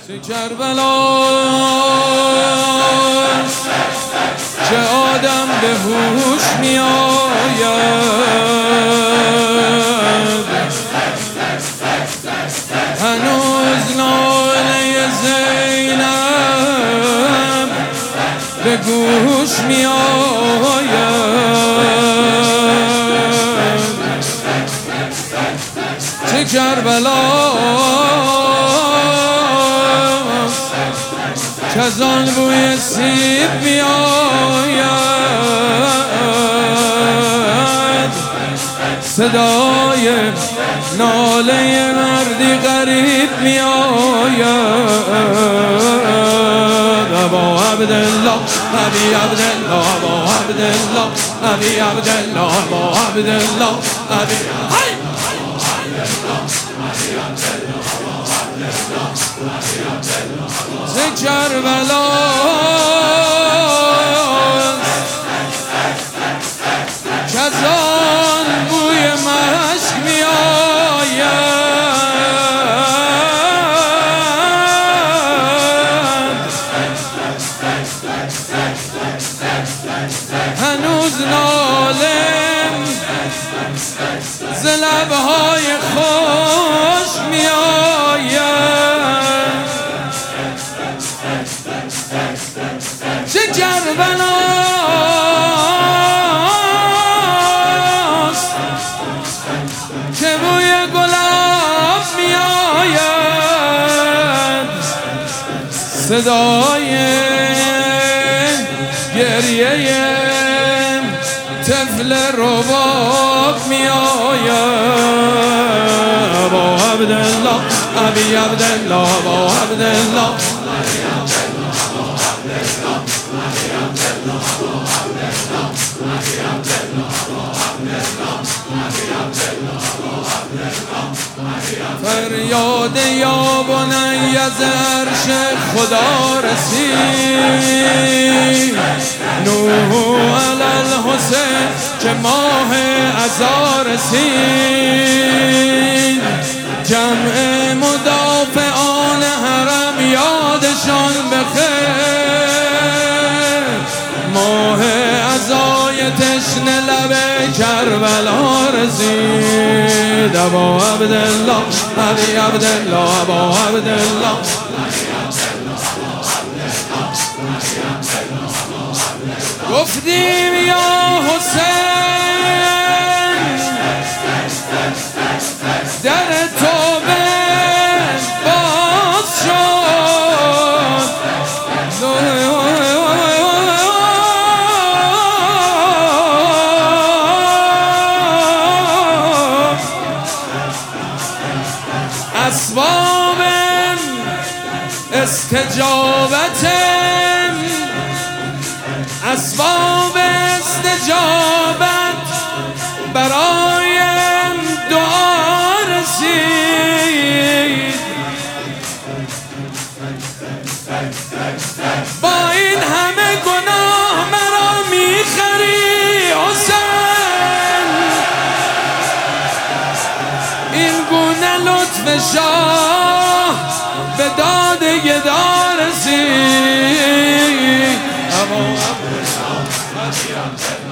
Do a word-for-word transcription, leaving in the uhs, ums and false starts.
تو کربلا چه آدم به هوش می آید، هنوز ناله زینب به گوش می آید. تو کربلا کزان بوی سیب می آید، صدای ناله مردی غریب می آید. ابا عبدالله ابی عبدالله ابا عبدالله ابی عبدالله ابا عبدالله ابی ز کربلا کزان بوی مشک می آید، هنوز نالم ز لبهای خوش می آید. چه کربلاست که بوی گلاب می آید، صدای گریه طفل رباب می آید. ابا عبدالله ابی عبدالله ابا عبدالله فریاد یا بنی از عرش خدا رسید، نوح علی الحسین که ماه عزا رسید، جمع مدافعان حرم یادشان بخیر، ماه عزای تشنه لب کربلا رسید. ابا عبدالله ابی عبدالله ابا عبدالله گفتیم یا حسین در توبه باز شد، اسباب استجابت اسباب استجابت برای دعا رسید، با این همه گناه مرا میخری حسین، این گونه لطف شاه به داد گدا رسید.